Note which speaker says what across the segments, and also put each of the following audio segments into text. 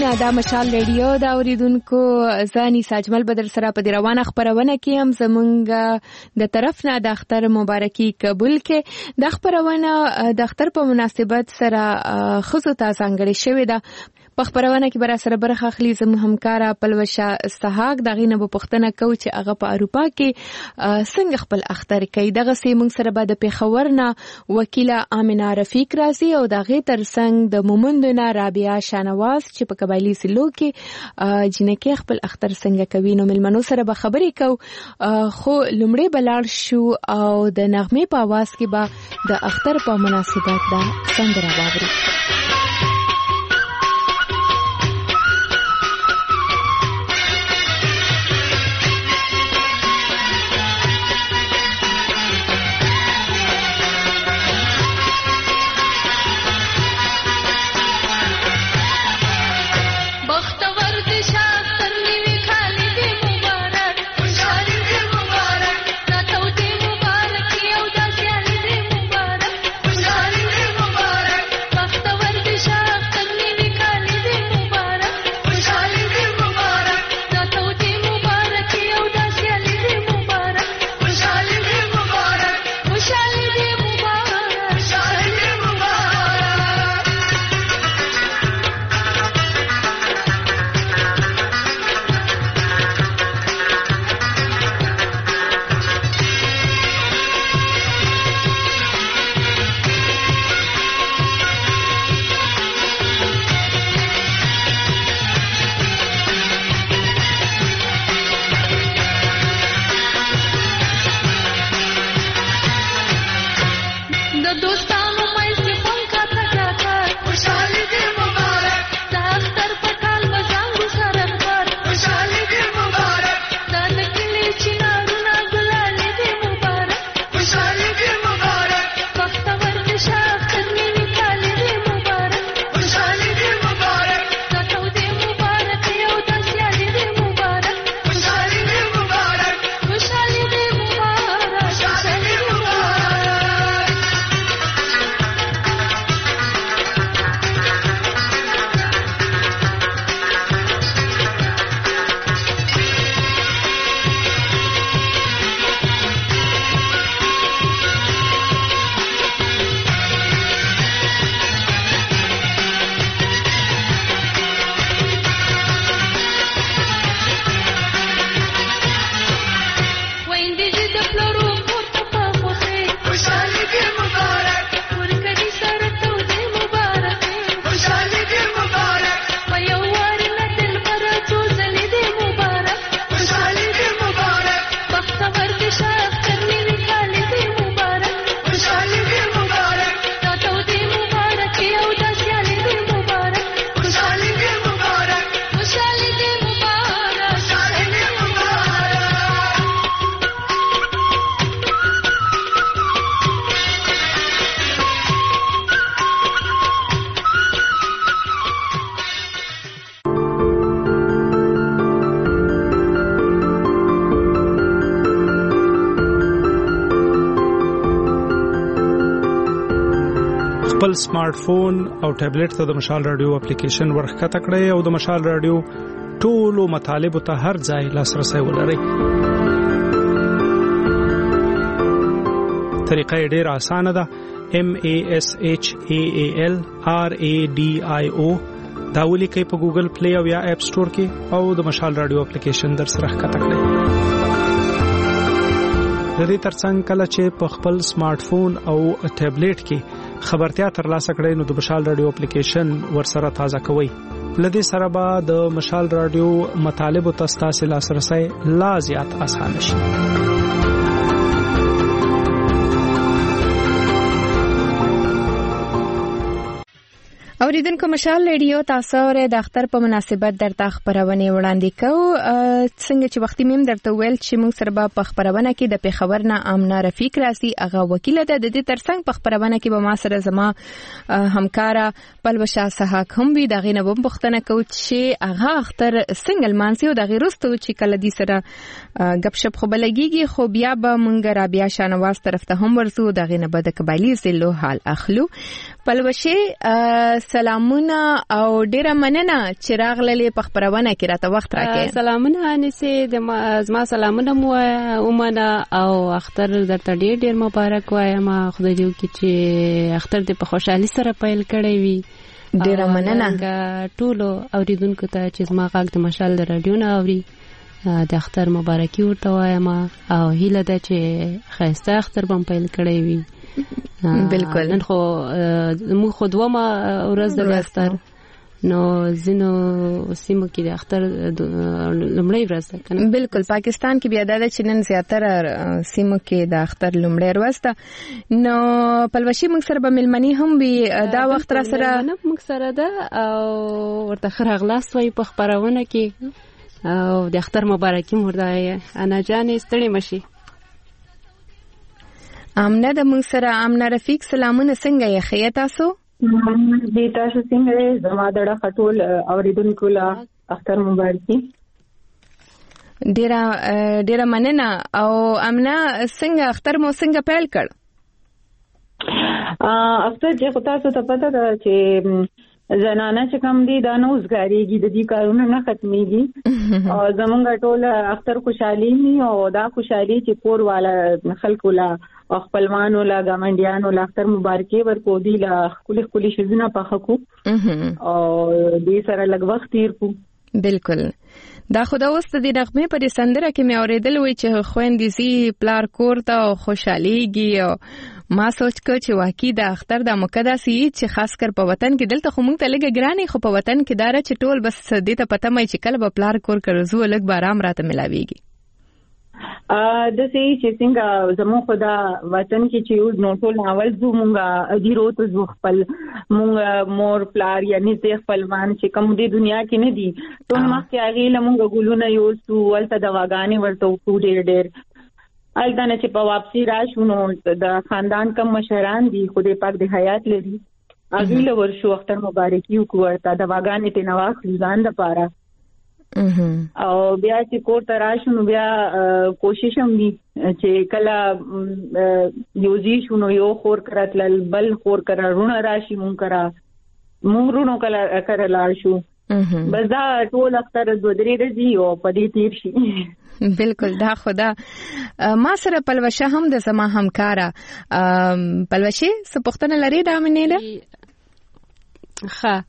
Speaker 1: دا مشال ریډیو دا اوریدونکو ځاني ساجمل بدر سره په روانه خبرونه کې هم زمونږ د طرف نه د اختر مبارکي قبول کې د خبرونه د اختر په مناسبت سره خصو ته څنګه شوی دا په خبرونه کې بر سره برخه اخلي زموږ همکارا پلوشا استحاق دغه نه په پښتنه کو چې هغه په اروپا کې څنګه خپل اختر کوي دغه سیمون سره به د پیښور نه وکیله امینه رفیق راځي او دغه ترڅنګ د مومندونه رابعه شانواز چې په قبایلی سلو کې جنکه خپل اختر څنګه کوي نو ملمنو سره به خبرې کو خو لمړی بلار شو او د نغمه په आवाज کې به د اختر په مناسبت دا څنګه راوړي
Speaker 2: خپل سمارټ فون او ټابلیټ ته د مشال رادیو اپلیکیشن ورخکته کړئ او د مشال رادیو ټولو مطالب ته هر ځای لاسرسي ولرئ. طریقه ډېره اسانه ده. MASHALRADIO دا ولیکئ په ګوګل پلی او یا اپ سٹور کې او د مشال رادیو اپلیکیشن در سره ښکته کړئ. د دې ترڅنګ کله چې په خپل سمارټ فون او ټابلیټ کې خبرتیا ترلاسه کړئ نو د مشال رادیو اپلیکیشن ورسره تازه کوئ. لدې سره به د مشال رادیو مطالب او تاسو لاسرسي لا زیات اسانه شي.
Speaker 1: اوریدونکو مشال ریډیو تاسو ور د اختر په مناسبت درته خبرونه وړاندې کوو. څنګه چې وختي مم درته ویل چې موږ سره په خبرونه کې د پیښور نه امینه رفیق راځي هغه وکیل ده. د دې ترڅنګ په خبرونه کې به ما سره زما همکارا پلوشا استحاق هم وي. دغه نه بم پښتنه کوي چې هغه اختر سنگل مانسي او دغه رستو چې کله دې سره غب شپ خو بلګيږي خو بیا به مونږ رابعه شانواز طرف ته هم ورسو. دغه نه به د قبایلی سلو حال اخلو. پلوشه سلامونه او ډیره مننه چې راغلې په خبرونه کې راته وخت راکې.
Speaker 3: سلامونه انسه زما سلامونه مو ومنه او اختر درته ډیر مبارک وایم. خدای دې وکړي چې اختر دې په خوشحالي سره پیل کړی وي.
Speaker 1: ډیره مننه
Speaker 3: ټولو اوریدونکو ته چې زما غږ د مشال د رادیو نه اوري د اختر مبارکي ورته وایم او هیله ده چې ښایسته اختر به پیل کړی وي.
Speaker 1: بالکل.
Speaker 3: نن خو موږ خو دومره ورځ د اختر نو زینو سیمو کې د اختر لومړی ورځ ده کنه.
Speaker 1: بالکل. پاکستان کې بیا دا چې نن زیاتره سیمو کې د اختر لومړی ورځ ده. نو پلوشي موږ سره به ملمني هم وي دا وخت را سره
Speaker 3: موږ سره ده او ورته خراغلاس وي په خبرونه کې او د اختر مبارکي مرده انا جان ستړي مشي.
Speaker 1: امنه د موږ سره امنه رفیق سلامونه څنګه یې خیر تاسو؟
Speaker 4: دې تاسو څنګه یې؟ زما دړه خټول اوریدونکو لا اختر مبارکي.
Speaker 1: ډیره مننه. او امنه څنګه اختر مو څنګه پیل کړ؟
Speaker 4: اختر چې تاسو ته پته ده چې زنانه چې کوم دي دا نو وزګاریږي د دې کارونه نه ختميږي او زمونږ ټول اختر خوشحالي ني او دا خوشحالي چې کور والا خلکو لا خپلوانو لا ګاونډیانو لا اختر مبارکي ورکو دي لا خولي شزونه پخکو او دې سره لږ وخت تیر کو.
Speaker 1: بالکل. دا خدا اوس د نغمه په سندره کې مې اوریدل وی چې خويندې سي پلار کور ته خوشحاليږي او ما سوچ کو چې واقعي د اختر د مقدس چې خاص کر په وطن کې دلته خو مونږ ته لګ ګراني خو په وطن کې دار چې ټول بس دې ته پته مې چې کله به پلار کور کرزو لګ بارام راته ملاويږي.
Speaker 4: د سې چې څنګه زمو خدا وطن کې چې یو نو ټول اول زو مونږه ادیرو ته زو خپل مونږ مور پلار یعنی زه خپلوان چې کوم دې دنیا کې نه دي ټول مخکې هغه لمونږ ګولونه یو سو ولته د واغانې ورته کو ډېر الدانه چې په واپسی راشونو د خاندان کم مشران دي خدای پاک دې حیات لري هغه له ورشو اختر مبارکي وکړه د واغانې ته نواخ ځان د پاره او بیا چې کور ته راشونو بیا کوشش هم دي چې کله یوزي شونو یو خور کراتل بل خور کرا رونه راشي مونږ کرا مونږ رونو کله کرلا شو بس دا ټول اختر د درې ورځې او په دې تیر شي.
Speaker 1: بالکل. دا خدا ما سره پلوشه هم د زما همکارا پلوشه څه پوښتنه لري دا منې ده؟
Speaker 3: ښه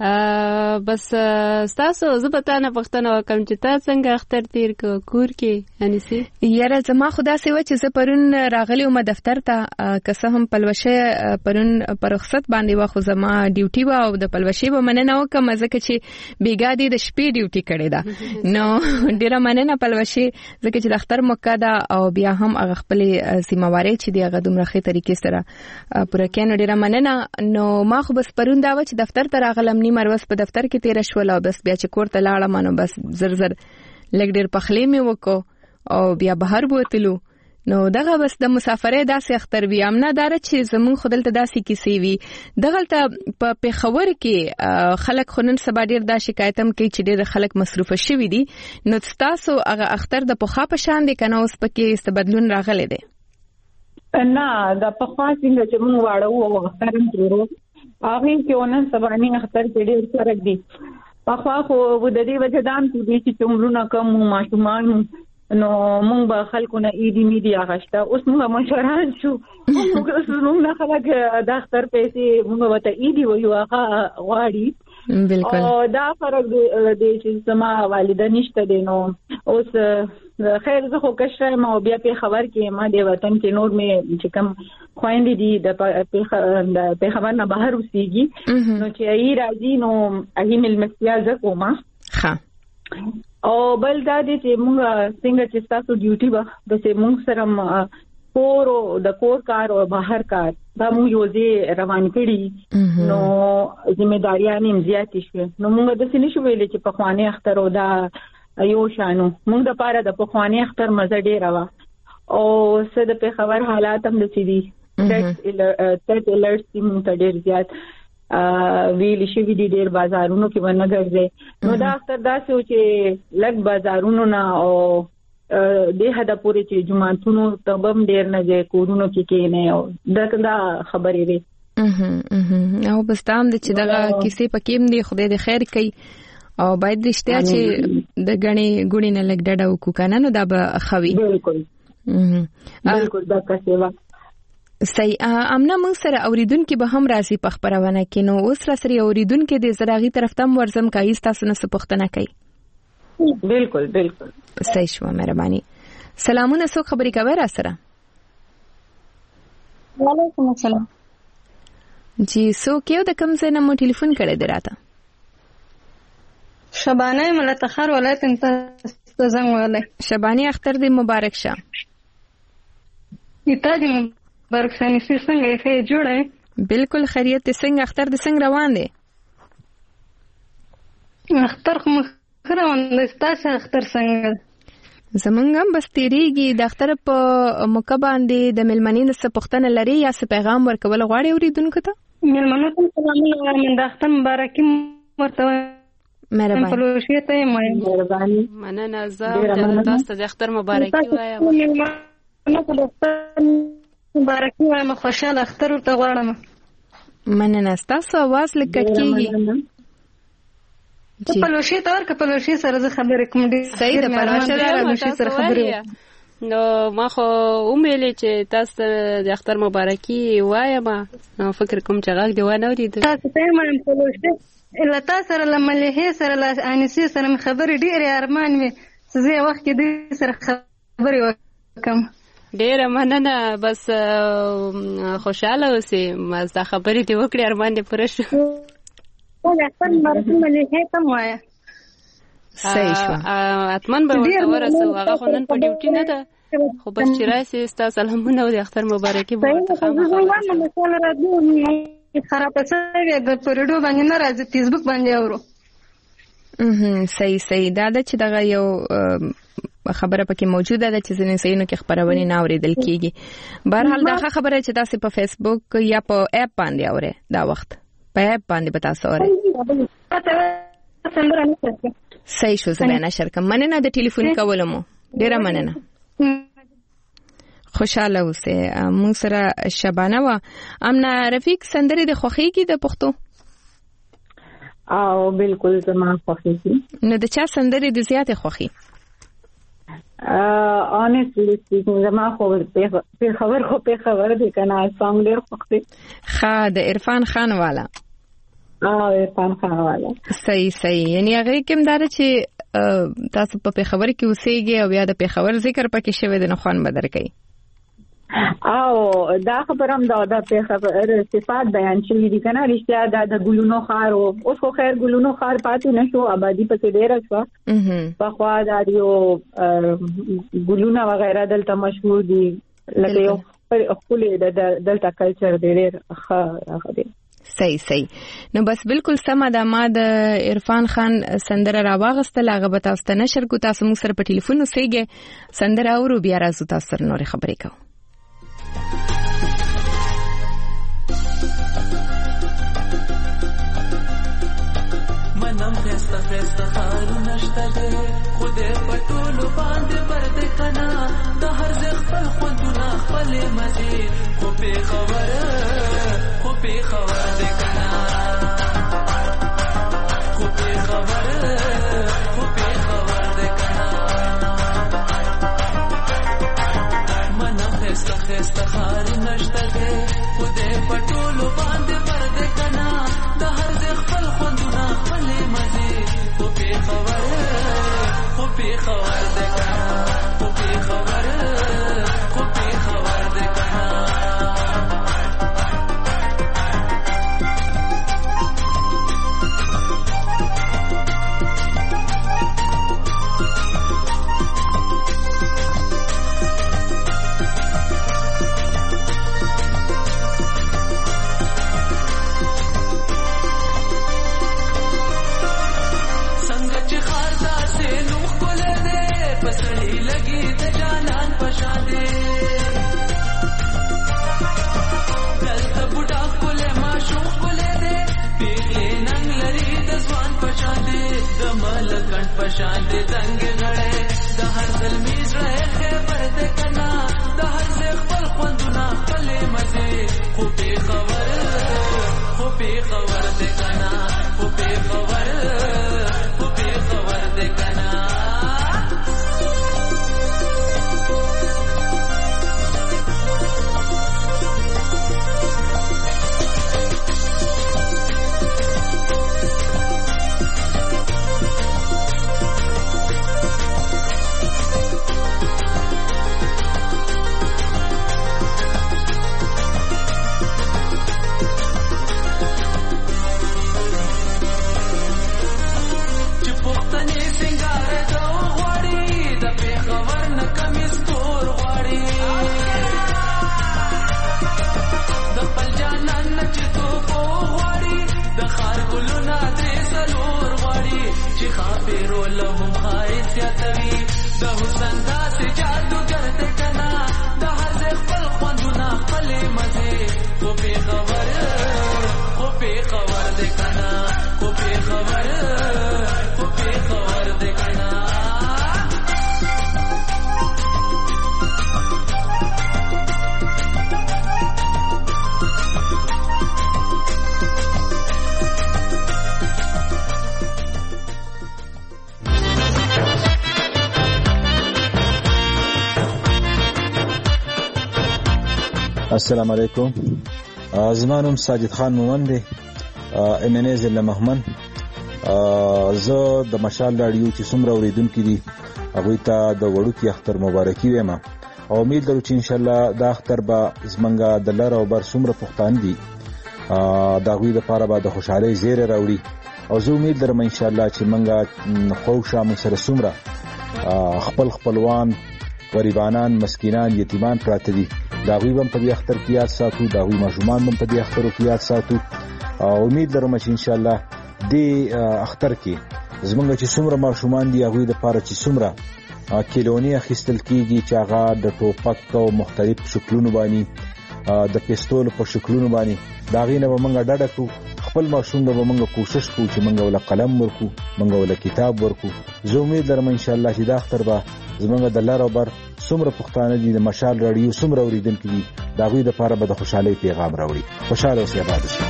Speaker 3: بس تاسو زبطانه پښتنه وکم چې تاسو څنګه اختر تیر کور کې انسي؟
Speaker 1: یاره زما خدا سي و چې زه پرون راغلی وم دفتر ته که څه هم پلوشه پرون پر رخصت باندې و خو زما ډیوټي و او د پلوشه به مننه وکم ځکه چې بیګا دې د شپې ډیوټي کړې ده نو ډیره مننه پلوشه ځکه چې د اختر موقع ده او بیا هم هغه خپل سیمواري چې دی هغه دومره ښه طریقې سره پوره کین ډیره مننه. نو ما خو بس پرون دا و چې دفتر ته راغلم مروس په دفتر کې تیر شول او بس بیا چې کور ته لاړم نو بس زر لګ ډیر پخلې مې وکاو او بیا بهر بوتلو نو دغه بس د مسافرې داسې اختر وی امنه دار چې زمون خودلته داسې کیسې وی دغلته په پیښور کې خلک خنن سبا ډیر دا شکایتم کوي چې ډیر خلک مصروف شوي دي نو تاسو هغه اختر د پوخا په شان دي کنه اوس پکې استبدلون راغلي دي؟
Speaker 4: نه د پخوا څنګه چې موږ واړو او اختر درو هغه کې ونن سباني اختر کې ډېر فرق دي. پخوا خو د دې وجه دام چې عمرونه کم ماشومان نو موږ به خلکو نه ایدي میدي اغشته اوس موږ مشران شو موږ نه خلک د اختر پیسې موږ وته ایدي ویو هغه غواړي.
Speaker 1: بالکل.
Speaker 4: او دا فرق دی چې زما والده نشته دی نو اوس خیر زه خو کشر ما بیا په خبر کې ما دی وطن کې نور مې چې کم خويندې دي د په خبر نه بهر وسیږي نو چې ای راځي نو هغه ملمستیا زکوما.
Speaker 1: ها
Speaker 4: او بل دا دي چې موږ څنګه چې تاسو ډیوټي به د موږ سره کور او د کور کار او بهر کار دا موږ یوځي روان کړي نو ځمېداریان یې زیاتې شوه نو موږ د سینې شو ویلې چې په خواني اختر او دا یو شانو موږ د پاره د په خواني اختر مزه ډیر وا او څه د په خبر حالات هم د سړي تر الرټ موږ ته ډیر زیات ویل شي وی ډیر بازارونو کې ونه ګرځي نو دا اختر داسې و چې لګ بازارونو نه او د هدا پورې چې جمعهتونو تبم ډیر نه ځای کورونو کې نه او دا خبرې وي
Speaker 1: او بس تام د چې دغه کیسې پکې هم دی خدای دې خیر کوي او باید رښتیا چې د غني ګونی نه لګ ډډه وکړو کنه نو دا به خوي
Speaker 4: بالکل دا کسبه
Speaker 1: صحیح. امنا موږ سره اوریدونکو به هم راځي په خبرونه کې نو اوس را سره اوریدونکو د زراغي طرف ته ورزم کوي تاسو نه څه پوښتنه کوي.
Speaker 4: بالکل
Speaker 1: صحیح شو مهرباني. سلامونه څوک خبرې کوي را سره؟
Speaker 5: وعلیکم السلام.
Speaker 1: جی څوک یو د کوم ځای نه مو ټلیفون کړی دی راته؟
Speaker 5: شبانه ملتخر ولایت ته زنګ وهلی.
Speaker 1: شبانه اختر دې مبارک شه.
Speaker 5: ایتا دې مبارک شه. نسی څنګه یې جوړه؟
Speaker 1: بالکل خیریت دې څنګه اختر دې څنګه روان دی؟
Speaker 5: اختر خو روان دی. ستاسو اختر څنګه؟
Speaker 1: زمونږ هم بس تیریږي. د اختر په موقع باندې د ملمنین څخه پوښتنه لري یا څه پیغام ورکول غواړي اوریدونکو ته؟
Speaker 5: ملمنو ته سلامونه وایم. د اختر مبارکي ورته
Speaker 1: مهرباني.
Speaker 5: پلوشي ته
Speaker 4: مهرباني.
Speaker 3: مننه. زه تاسو د اختر مبارکي وایم.
Speaker 5: ملمنو ته د اختر مبارکي وایم. خوشاله اختر ورته غواړم.
Speaker 1: مننه. تاسو आवाज لکټ کیږي.
Speaker 5: ته پلوشي ته ورکه پلوشي سره زه خبرې کوم. دي
Speaker 1: صحیح ده. پلوشي
Speaker 3: سره خبرې نو ما خو ومېلې چې تاسو د اختر مبارکي وایم. نو فکر کوم چې غږ دی ونه ورید.
Speaker 5: تاسو ته مې پلوشي الا تاسو سره لملهه سره انسی سره خبرې ډېرې ارمان وي. زه وخت کې دې سره خبرې وکم.
Speaker 3: ډېر مننه. بس خوشاله اوسئ. مزه خبرې دې وکړې ارمان دې پوره شو.
Speaker 5: اختر مبارکي ملهه ته وایا.
Speaker 3: صحیح شو. اتمن به ورسو. هغه خو نن په ډیوټي نه ده خو بس چې راشي ستاسو سلامونه او د اختر مبارکي به ورته
Speaker 5: خراب شوی د پرېډو باندې نه راځي فیسبوک باندې اورو.
Speaker 1: صحیح دا د چې دغه یو خبره پکې موجوده ده چې ځینې سینو کې خبرونه نه اوریدل کیږي. بهرحال دا خبره چې تاسو په فیسبوک یا په اپ باندې اورئ دا وخت په اپ باندې به تاسو اورئ. صحیح شو. زه نشر کوم. مننه د ټلیفون کولو مو. ډیره مننه. خوشاله اوسئ. موږ سره شبانه و. امنا رفیق سندري د خوخيږي د پښتو؟
Speaker 4: او بالکل زما خوخيږي.
Speaker 1: نو د چا سندري د زیاته خوخي؟
Speaker 4: honestly speaking زما خو په خبر دي کنه سانګ ډیر خوخي.
Speaker 1: خا د عرفان خان والا.
Speaker 4: عرفان خان والا.
Speaker 1: صحیح. یعنی هغه کوم دار چې تاسو په خبر کې اوسېږي او یا د خبر ذکر پکې شوی د نخوان بدر کوي.
Speaker 4: او دا خبرم دا په خبر صفات بیان شوی دي کنه. رښتیا دا د ګلونو خار او اوس خو خیر ګلونو خار پاتې نشو. آبادی پکې ډیر شو. په خوا دا یو ګلونه وغیرہ دلته مشهور دي. لکه یو خپل د دلته کلچر ډیر ښه دی.
Speaker 1: صحیح. نو بس بالکل سم ده. ما د عرفان خان سندره راواغستل. هغه به تاسو ته نشر کو. تاسو موږ سره په ټلیفون اوسئ. سندره اورو بیا راځو تاسو سره نور خبرې کوو.
Speaker 6: منم خسته خارو نشته ده خوده پټولو باندې پرده کنا د هر ځای خپل خوندونه خپل مزه خو په خبر ده کنا خو په خبر ده کنا منم خسته خارو نشته ده خوده پټولو باندې پرده کنا د هر ځای خپل خوندونه خپل مزه خو په خبر ده کنا خو په خبر ده کنا. پشان دې زنګ غړې د هر ظلمي زړه خبر دې کنا د هر ځای خپل خوندونه خپل مزه خو په خبر خبر دې کنا په خبر دې کنا پیرو لهم خایس یا توی د حسن داسې جادوګر دې کنا د هر ځای خپل خوندونه خپلې مزې خو پې خبر دې کنا خو پې خبر دې کنا
Speaker 7: السلام علیکم. زما نوم ساجد خان مومن دی، ام ان ایز له محمد. زه د مشال رادیو چې څومره اوریدونکو دي هغه ته د وړوکی اختر مبارکي وایم او امید لرم چې ان شاء الله دا اختر به زمونږه د لر او بر څومره پښتون دي دا غوي د پاره به د خوشحالي زیره راوړي او زه امید لرم ان شاء الله چې مونږه خوشا مون سره څومره خپلوان غریبانان مسکینان یتیمان پراته دي دا غوي هم په دې اختر کې یاد ساتو، دا غوي ماشومان هم په دې اختر کې یاد ساتو او امید لرم چې ان شاء الله دې اختر کې زمونږ چې څومره ماشومان دي هغه د پاره چې څومره کیلونی اخیستل کیږي چې هغه د ټوپک او مختلف شکلونو باندې د پستول په شکلونو باندې دا غینه به مونږ ډډه کو خپل ماشوم به مونږ کوشش کوو چې مونږ ول قلم ورکو مونږ ول کتاب ورکو. زه امید لرم ان شاء الله چې دا اختر به زمونږ د لر او بر څومره پښتانه دي د مشال رادیو څومره اوریدونکو دي دا غوي د پاره به د خوشحالي پیغام راوړي. خوشاله اوسئ، آباد اوسئ.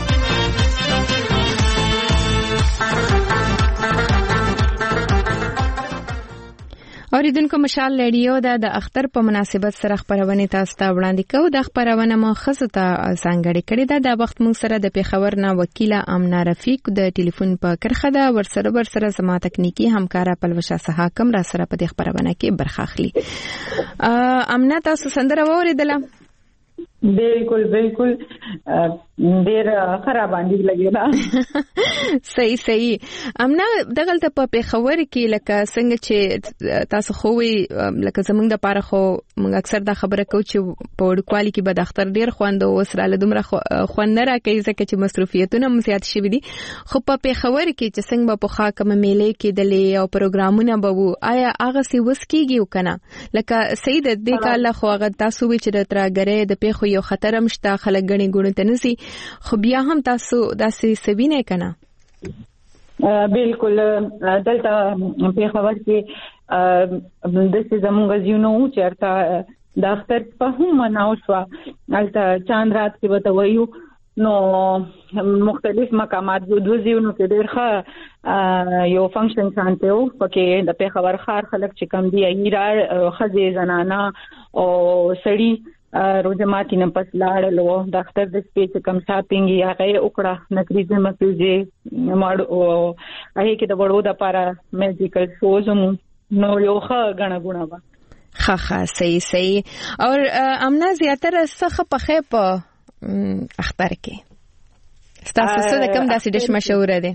Speaker 1: اوریدونکو مشال رادیو د اختر په مناسبت سره خبرونه تاسو ته وړاندې کوو. د خبرونه مو خصته څنګه کړی دا د وخت مون سره د پیښور نه وکیل امنا رفیق د ټلیفون په کرخه دا ورسره زما تکنیکی همکارا پلوشا حاکم را سره په دې خبرونه کې برخه اخلي. امنا تاسو سندره اوریدله؟
Speaker 4: بالکل ډیر خراب باندې لګیدا.
Speaker 1: صحیح. امنا دغلته په پیښور کې لکه څنګه چې تاسو خوې لکه زمونږ د پاره خو موږ اکثر دا خبره کوو چې په وړکوالي کې به د اختر ډیر خوند او سره له دومره خوند نه راکوي ځکه چې مصروفیتونه هم زیات شوي دي. خو په پیښور کې چې څنګه په خوا کوم میلې کېدلې او پروګرامونه به وو آیا هغه سی وس کېږي او کنه لکه سید دې کاله خو هغه تاسو وی چې د ترګره د پیښو یو خطر هم شته خلک غني ګونې ته نسی خو بیا هم تاسو داسې سوینه کنه؟
Speaker 4: بالکل دلته په خبر کې د زمونږ ژوند چرته د اختر په هم مناو شو البته چاند رات کې وته وایو نو مختلف مقامات د ژوند کې ډېر ښه یو فنکشن شانته او پکې د په خبر خار خلک چې کم دی ایرا خزې زنانا او سړی روزماتي نه پس لاړلو د اختر د سپیچ کم شاپینګ یا غي وکړه نکریزه مکیږي ماړو هغه کې د وړو د لپاره میوزیکل شوز نو یو ښه غنا غونه وا
Speaker 1: ښه صحیح او امنا زیاتره څخه په خې په اختر کې تاسو څه کوم داسې ډیش مشهور دي؟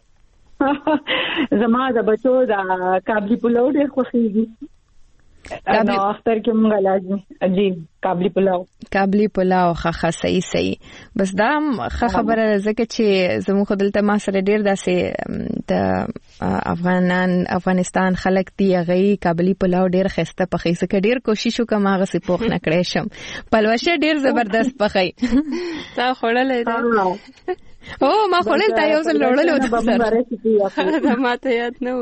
Speaker 4: زما د بچو د کابلی پلاو ډېر خوښیږي. نو اختر کې مونږ لازم جی کابلی پلاو ښه صحیح بس دا خبره زکه چې زموږ خدلته ما سره ډیر داسې د افغانستان خلک دی غي کابلی پلاو ډیر خسته پخې سکه ډیر کوشش وکم هغه سي پوخ نه کړې شم پلوشه ډیر زبردست پخې
Speaker 3: تا خړلې ده
Speaker 1: او ما خړل تا یو څل لړلو
Speaker 3: دا ماته یاد نه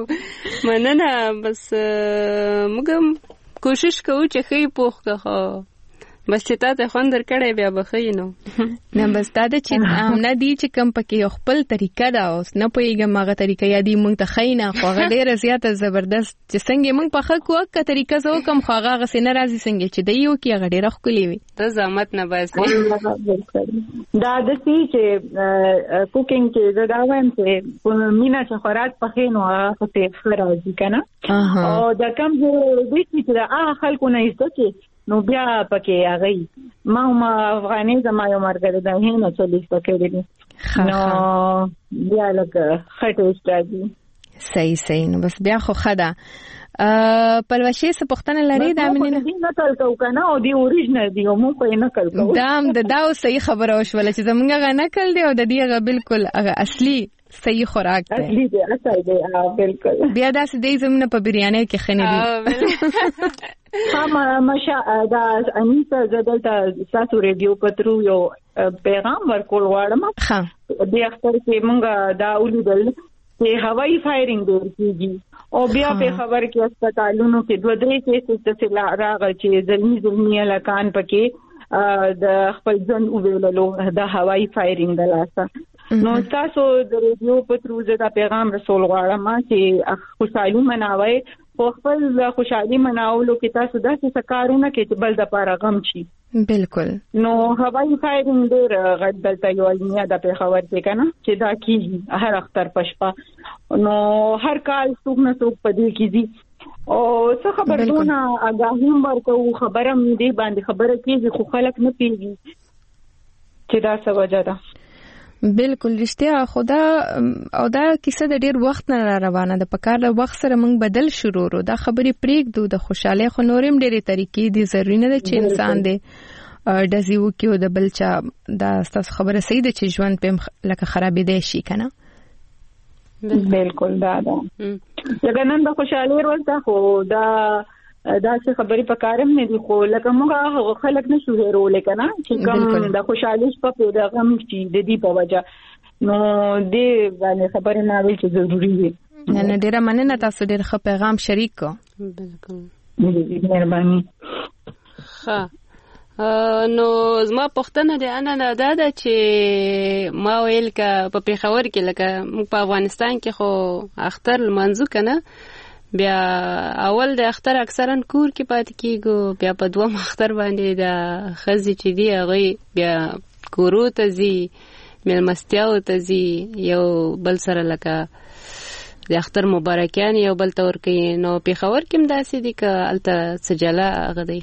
Speaker 3: مننه بس موږ کوشش کوو چې خې پوخ کخو بس چې تاسو خوند درکړې بیا بخینو
Speaker 1: نه بس دا چې امنا دي چې کم پکې خپل طریقه دا اوس نه پويګم هغه طریقه یادي مونږ ته خینا خو هغه ډیره زیاته زبردست چې څنګه مونږ په خلکو وکړه طریقه زو کم خو هغه سینه راځي څنګه چې دیو کې هغه ډیره خولي وي
Speaker 3: ته زحمت نه بس
Speaker 4: دا د سې چې کوکینګ کې دا وایم چې مینا چې خوراک پخینو هغه څه راځي کنه او دا کم دې چې خلکو نه ایستو نو بیا پکې هغه ما افغاني زما یو مرګ ده هینه چلیس پکې دي نو بیا لکه خټه استادي
Speaker 1: صحیح نو بس بیا خو خدا پلوشي څه پښتنه لري دا مینه
Speaker 4: نه تل کو کنه او دی اوریجنل دی مو په نه کل کو
Speaker 1: دا صحیح خبره وشول چې زمونږه غا نکل دی او د دې غا بالکل هغه اصلي صحیح خوراک دی
Speaker 4: اصلي دی اصل دی بالکل
Speaker 1: بیا دا سدې زمونه په بریاني کې خنه دي
Speaker 4: ماشا دا انیتا زدلتا ساسو ریډیو پترو یو پیغام ورکول غواړم د اختر کې مونږه دا ولیدل چې هوایي فایرینګ ډېر کیږي او بیا په خبر کې هسپتالونو کې دوه درې کیسز څه راغلي چې زلمی الکان پکې د خپل ځن ویللو د هوایي فایرینګ د لاسه نو تاسو د ریډیو پترو زدا پیغام رسول غواړم چې خوشحالي مناوي خو خپل خوشحالي مناولو کې تاسو داسې سکارونه کې چې بل د پاره غم شي
Speaker 1: بالکل
Speaker 4: نو هوایي فایرینګ ډېر غټ دلته یو المیه د پیښور کې کنه چې دا کیږي هر اختر پښپا نو هر کال څوک نه څوک پدې کیږي او څه خبرونه اگاهی ورکو خبره دې باندې خبره کیږي خو خلک نه پیږي چې دا څه وجه ده
Speaker 1: بالکل رښتیا خدا او دا کیسه د ډیر وخت نه روانه ده په کار له وخت سره موږ بدل شروع ورو دا خبرې پریږدو د خوشاله خو نورم ډېرې طریقې دي ضروري نه ده چې انسان دې دزیو کې د بلچا دا ستاسو خبره صحیح ده چې ژوند په لکه خرابې دی شي کنه
Speaker 4: بالکل دا لکه نن د خوشاله ورځ ده خو دا څه خبرې په کارم نه دي خو لکه موږ خلک نشو هېرول کنه چې کوم د خوشحالي په د غم چې د دې په وجه نو دې باندې خبرې نه ویل چې ضروری دي
Speaker 1: نه ډیره مننه تاسو ډیر ښه پیغام شریک کو
Speaker 3: بالکل
Speaker 4: مهرباني
Speaker 3: نو زما پښتنه ده انا دا چې ما ویل ک په پیښور کې لکه په افغانستان کې خو اختر منځو کنه بیا اول د اختر اکثرا کور کې پاتې کیږي بیا په دوه اختر باندې د خزي چې دی هغه بیا کورو ته زی ملمستیاو ته زی یو بل سره لکه د اختر مبارکان یو بل تور کوي نو په خبر کې مداسې دي ک الته سجاله غدي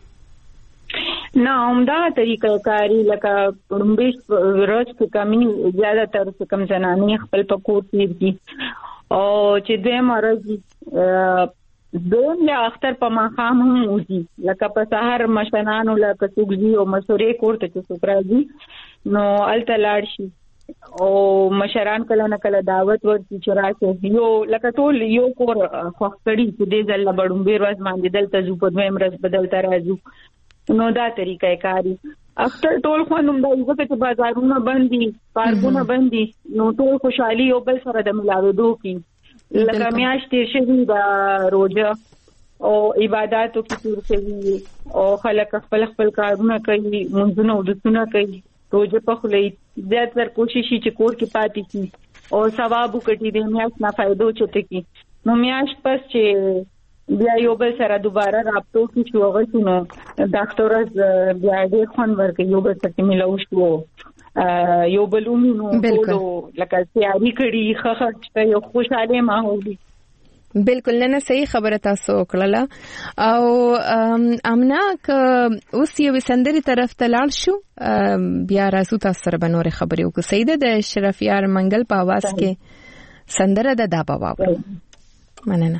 Speaker 4: نه عمده طریقه کاری لکه پرمبیش روز په کمی زیاده تر کم زنانه خپل پکور تیږي او چې دوی مرزي دوم له اختر په ماخام هم وځي لکه په سحر مشنانو لکه سوګزي او مسورې کوړه چې سوکراځي نو الته لاړ شي او مشران کله نه کله دعوت ورته چې راځي یو لکه ټول یو کور خوښړي چې دې ځل بډوم بیر واز باندې دلته زو په دویم ورځ بدلته راځو نو دا طریقه کاری اختر ټول خوانم د عزت په بازارونو باندې پارکونه باندې نو ټول خوشحالي او بل سره د ملاويدو کی لکه میاشتې شوی دا روزه او عبادتو کې تور شوی او خلک خپل کارونه کوي منځونه او دسونه کوي روزه په خلې زیات ور کوشش چې کور کې پاتې کی او ثواب وکړي د میاشت نه فائدو چته کی نو میاشت پس چې بیا یو بل سره دوباره رابطو کې شو غوښنو ډاکټر بیا دې خون ورکې یو بل سره ملاو شو یو بلونو ټولو لکه تیاری کړي خخ یو خوشاله ماحول
Speaker 1: بالکل نه صحیح خبره تاسو وکړه او امنا ک اوس یو سندري طرف ته لاړ شو بیا راځو تاسو سره بنور خبرې وکړو سیده د شرفیار منګل په आवाज کې سندره د دابا بابا مننه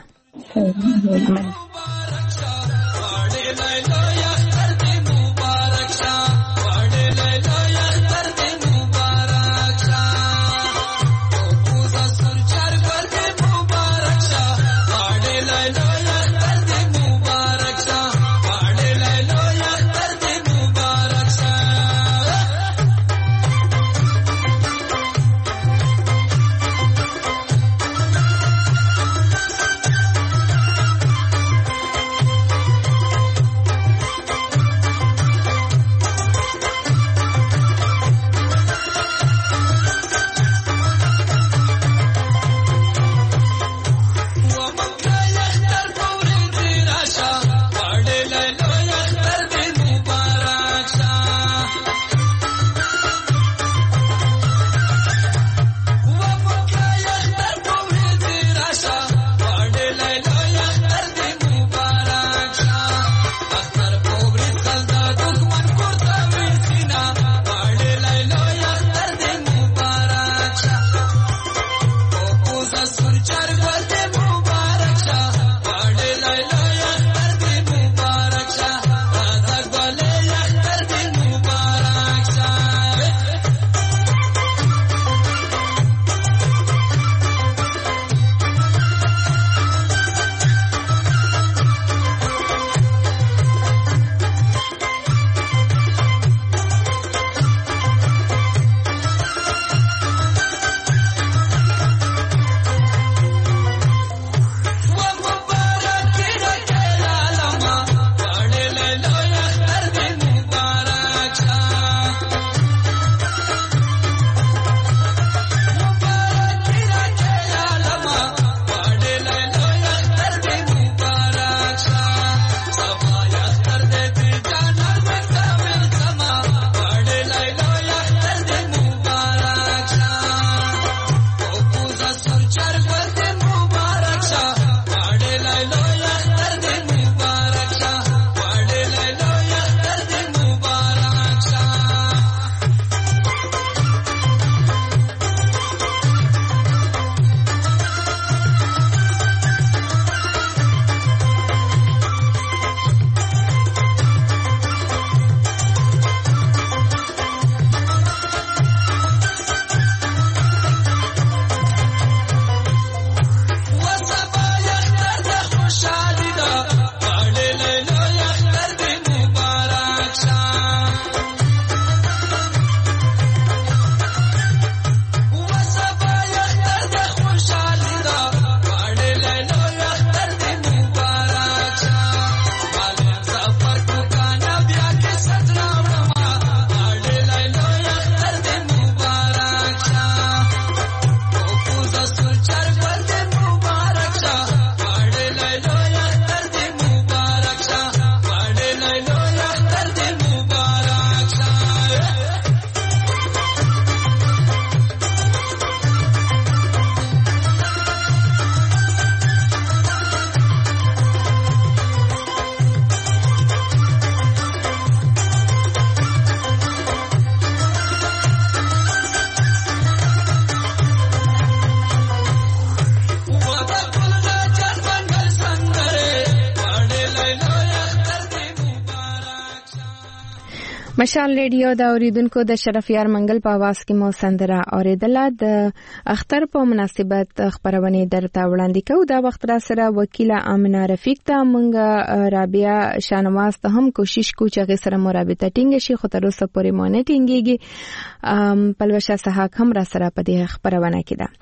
Speaker 1: مشال ریډیو دا اوریدونکو د شرفیار منګل په आवाज کې مو سندره اوریدله. د اختر په مناسبت خبرونه درته وړاندې کوو. دا وخت را سره وکیل امنه رفیق ته مونږ رابعه شانواز ته هم کوشش کوو چې هغه سره مرابطه ټینګ شي، خو تر اوسه پورې مو نه ټینګيږي. پلوشه سحاق هم را سره په دې خبرونه کې ده.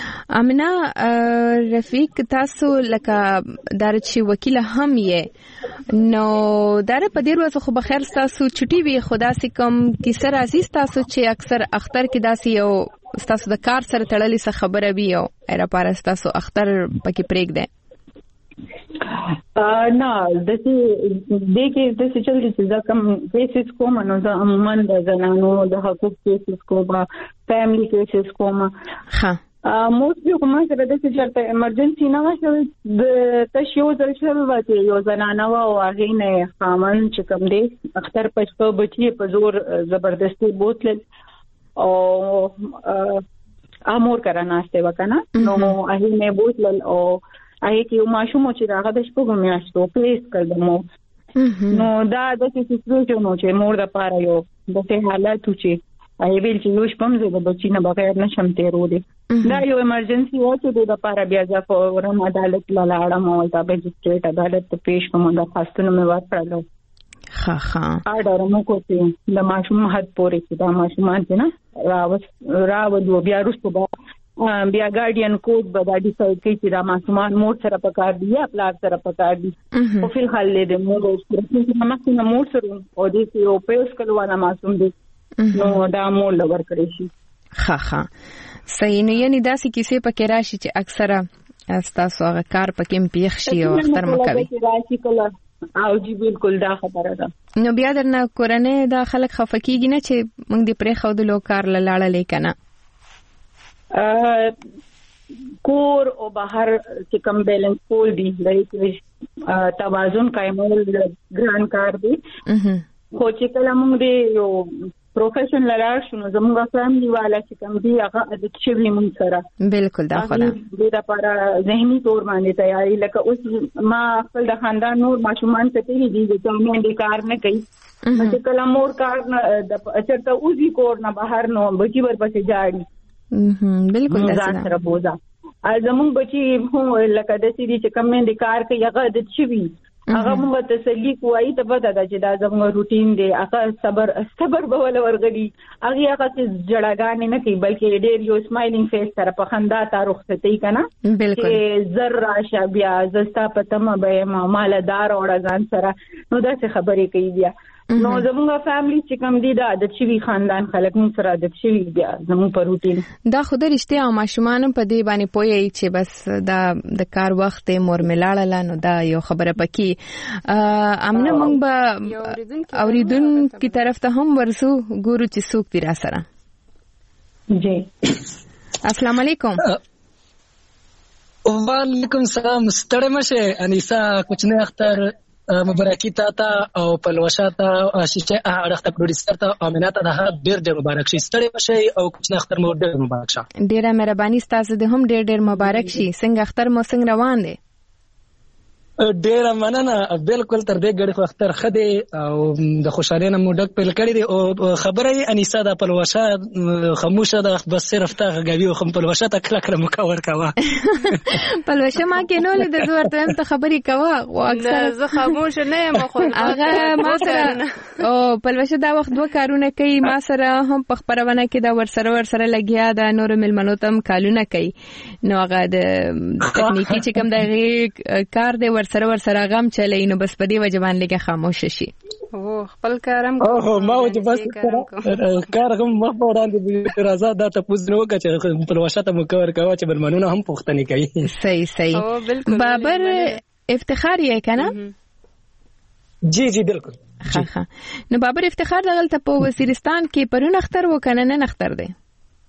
Speaker 1: امنه رفیق، تاسو لکه درچی وکیل هم یې، نو دره په دې ورځ خو بخیر تاسو چټي وي، خدا سي کوم کیسه راځي تاسو چې اکثر اختر کې داسي یو تاسو د کار سره تړلې څه خبره وي او اېرا پاره تاسو اختر پکې پریک ده؟
Speaker 4: نه دغه چلې چې دا کوم کیسز کوم نو دا عموما د زنانو د حقوق کیسز کوم، فیملی کیسز کوم. ها موږ یو کومه سره د چې ایمرجنسي نه وشو د تشیو ځل شروع وته یو زنانه او هغه نه خامن چې کوم دی اختر پښتو بچي په زور زبردستی بوتل او امور کراناسته وکنه نو هغه نه بوتل او هغه کې ماشوم چې راغه د شپږ میاشتو پلیس کړم نو دا د سیچویشن چې مور د پاره یو د څه حالت چې ای ویل چې یو شپم زه د بچی نه بغیر نشم تیرولې. دا یو ایمرجنسي و چې د لپاره بیا ځکه ورم عدالت لاړم او د مجستریټ عدالت ته پیش کوم د خاصتونو مې ورکړل. اډر مو کوته د ماشوم حد پورې چې دا ماشومان چې نه راو بیا وروسته بیا ګارډین کوډ به دا ډیسایډ کوي چې دا ماشومان مور سره پکار دی یا پلار سره پکار دی. او په حال له مور سره چې مخکې مور سره او د یو پیس کلوانا ماشوم دی نو دا مور لور کړی شي.
Speaker 1: صحیح. نو یعنی داسې کیسې پکې راشي چې اکثره تاسو هغه کار پکې پیښ شي او اختر مکوي. او جی بالکل دا خبره ده. نو بیا درنه کورنۍ دا خلک خفقېږي نه چې موږ دې پرې خو د لو کار لاړه لیکنه
Speaker 4: کور او بهر چې کوم بیلنس کول دي لکه توازن قائمول ګران کار دی. خو چې کله موږ دې یو پروفیشن لار شنو زموږه فیملی والا چې کوم دی هغه عادت شوی موږ سره بالکل دا خو دا لپاره ذهني تور باندې تیاری لکه اوس ما خپل د خاندان نور ماشومان ته تیری دي چې موږ دې کار نه کوي چې کله مور کار نه چرته اوزي کور نه بهر نو بچي ورپسې جاړي بالکل دا سره بوزا زموږ بچي هم لکه د سړي چې کوم دې کار کوي هغه عادت شوی هغه موږ تسلی کوی ته پته ده چې دا زموږ روټین دی. هغه صبر به ول ورغلی هغه جړاګانې نه کوي بلکې ډېر یو سمایلینګ فیس سره په خندا تاروخته کنه چې زر راشه بیا زستا پتمه به مالدار اورغان سره نو دا څه خبرې کوي بیا نو زموږ فیملی چې کوم دی دا د شوی خاندان خلک موږ سره د شوی بیا زموږ په روټین
Speaker 1: دا خو د رښتیا او ماشومان په دې باندې پوي چې بس دا د کار وخت مور ملاړه نو دا یو خبره پکې امنه موږ به اوریدون کی طرف ته هم ورسو ګورو چې څوک دی را سره.
Speaker 4: جی
Speaker 8: السلام علیکم. وعلیکم السلام. ستړی مشه انیسا کوچنی اختر مبارکي تا او پلوشه تا شیشه اړخته پروډوسر ته امینات ده ډېر ډېر مبارک شي. ستړی مشه او کوچنی اختر مو ډېر مبارک شه.
Speaker 1: ډېره مهرباني ستاسو ده هم ډېر ډېر مبارک شي. څنګه اختر مو څنګه روان دی؟
Speaker 8: ډېر مننه. بالکل تر دې غړي خو اختر خدي او د خوشاله نه موډک پیل کړی دی او خبره انیسا د پلوشه خاموشه ده بس صرف تا غوي خو پلوشه ته کله کله مکور کاوه
Speaker 1: پلوشه ما کې نو له ورته ته خبري کاوه او اکثر
Speaker 3: زه خاموش نه یم خو
Speaker 1: هغه ما سره او پلوشه دا وخت دوه کارونه کوي ما سره هم په خبرونه کې دا ورسره لګیا دا نور ملمنو تم کالونه کوي نو هغه د تکنیکی چې کوم د کار دی ورسره غم چلی نو بس په دې وجبان لګه خاموش شي.
Speaker 3: او خپل کارم
Speaker 8: ما وجه بس کار هم مخ په وړاندې راځه دا ته پوزنه وکړه چې په لوشته مکور کاوه چې بلمنونه هم پوښتنه کوي.
Speaker 1: صحیح. بابر افتخار یې کنه؟
Speaker 8: جی بالکل.
Speaker 1: نو بابر افتخار دغلته په وزیرستان کې پرون اختر وکنه نه اختر دی؟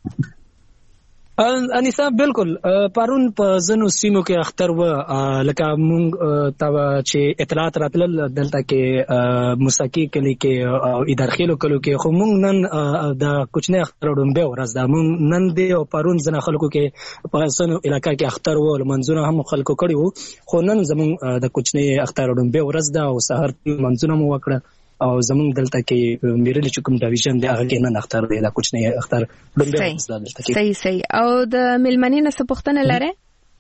Speaker 8: انیسا بالکل پرون په زنو سیمو کې اختر و لکه مونږ تا چې اطلاعات راتلل دلته کې موسیقي کلی کې ادارخیلو کلو کې خو مونږ نن د کوچنی اختر ډومبه ورځ دا مونږ نن دی او پرون زنه خلکو کې په زنو علاقې کې اختر و منځونه هم خلکو کړي وو خو نن زمون د کوچنی اختر ډومبه ورځ دا او سحر منځونه مو وکړه او زمونږ دلته کې میرل چې کوم ډیویژن دی هغه کې نه اختر دی دا کوچنی اختر لومبه دلته کې
Speaker 1: صحیح او د ملمنې نه څه پوښتنه لري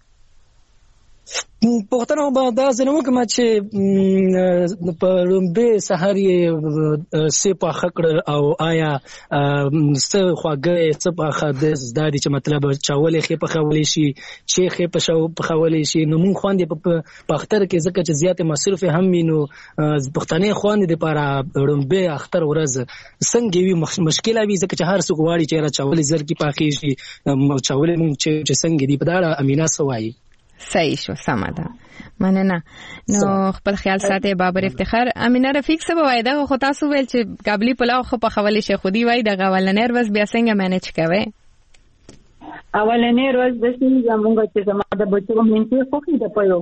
Speaker 8: پوښتنه به دا زنه وکم چې په لومبه سحر یې سپه خکړ او آیا څه خواږه څه په خاده زداري چې مطلب چاولې خې په خولې شي چې خې په شاو په خولې شي نو مون خواندې په اختر کې ځکه چې زیات مصرف هم وینو پښتنې خواندې لپاره لومبه اختر ورځ څنګه وي مشکله وي ځکه چې هر څوک واړي چې را چاولې زر کې پاخې شي چاولې مون چې څنګه دی په دا امینه سوای
Speaker 1: صحیح شو سمه ده مننه نو خپل خیال ساتي بابر افتخار امینه رفیق صاحب وای دا خو تاسو ویل چې قابلی پلاو خو په خولې شي خودي وای د غولنر وس بیا څنګه مینج کوي
Speaker 4: اولنې ورځ د څنګه موږ چې زما د بچو منځ خو کې د پيو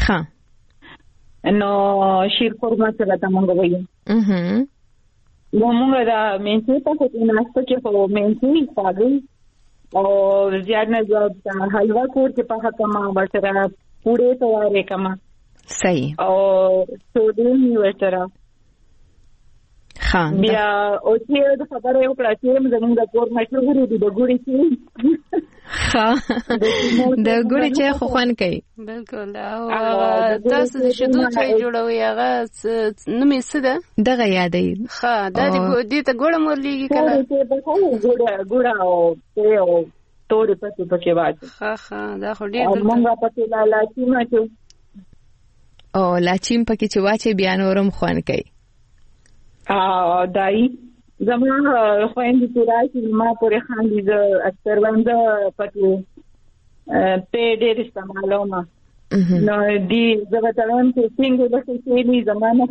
Speaker 1: ها
Speaker 4: نو شیر خورما سره ته موږ وایو موږ دا منځ ته خو ناشته کې په منځ پاګل او زیاد نه زیاد حلوا کور کې پخا کما ورسره پوره تیارې کما
Speaker 1: صحیح
Speaker 4: او سودیم ورسره
Speaker 1: خان
Speaker 4: بیا او چې د خبره یو کړه چې زموږ د کور مشهور دي د ګوري چې
Speaker 1: د ګوري چې خو خوان کوي
Speaker 3: بالکل او تاسو د شدو چای جوړوي هغه نومې څه ده
Speaker 1: دغه یادې
Speaker 3: ها د دې ته ګوړه مورلېږي
Speaker 4: کله ګوړه او ته او تورې پته پکې واچ
Speaker 3: ها دا خو ډېر
Speaker 4: مونږه پکې لاچی ماچو
Speaker 1: او لاچیم پکې چې واچي بیا نورم خوان کوي
Speaker 4: دای زما خويندې چې راځي ما پورې خاندي ز اکثر باندې پکې په ډېر استعمالوم نو دی زبطان چې څنګه به چې زمانه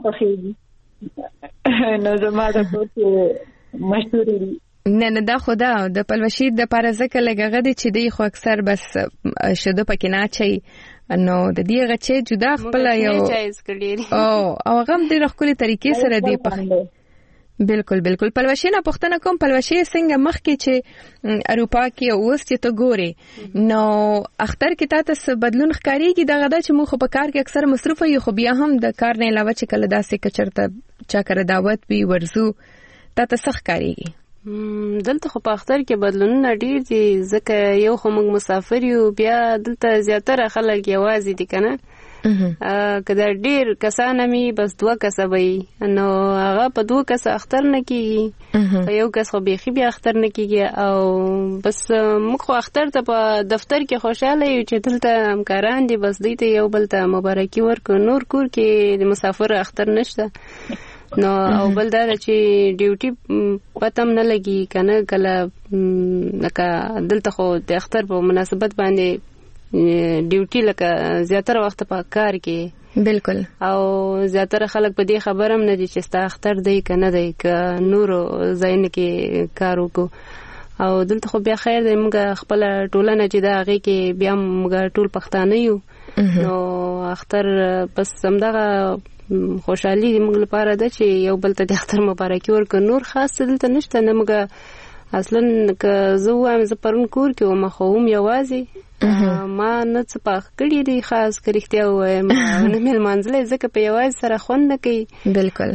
Speaker 4: خوښي نو زما د څه مشهور دي
Speaker 1: نه دا خدا د پلوشي د پارزکه لګغه دي چې دی خو اکثر بس شدو پکې نه چي نو د دې غچې جدا خپل یو او غم د رخصلي طریقې سره دی په بالکل بالکل پلوشي نه پښتنه کوم پلوشي څنګه مخ کې چې اروپا کې اوس چې ته ګوري نو اختر کې تاسو بدلون ښکاریږي دغه د چې مخ په کار کې اکثر مصروف یو خو بیا هم د کار نه علاوه چې کله داسې کچرته چا کړه دعوت وی ورزو تاسو ښکاریږي
Speaker 3: دلته خو په اختر کې بدلونونه ډیر دي ځکه یو خو موږ مسافر یو بیا دلته زیاتره خلک یوازې دي کنه کله ډیر کسان می بس 2 کسه وي نو هغه په 2 کسه اختر نه کیږي یو کس خو بيخي بیا اختر نه کیږي او بس موږ خو اختر ته په دفتر کې خوشاله یو چې دلته همکاران دي بس دیته یو بل ته مبارکي ورکو نور کور کې د مسافر اختر نشته نو او بل دا چې ډیوټي پتم نه لګي کنه کله لکه دلته خو د اختر په مناسبت باندې ډیوټي لکه زیاتره وخت په کار کې
Speaker 1: بالکل
Speaker 3: او زیاتره خلک په دې خبرم نه دي چې ستا اختر دی کنه دی ک نور زین کې کار وکړو او دلته خو بیا خیر دی موږ خپل ټولنه چې دا هغه کې بیا موږ ټول پښتانه یو نو اختر بس همدغه خوشحالي موږ لپاره ده چې یو بل ته د اختر مبارکي ورکړو نور خاص دلته نشته نه موږ اصلا که زه وایم زه پرون کور کې وم خو هم یوازې ما نه څه پاک کړی دی خاص که رښتیا ووایم نه مې لمانځلی ځکه په یوازې سره خوند نه کوي
Speaker 1: بالکل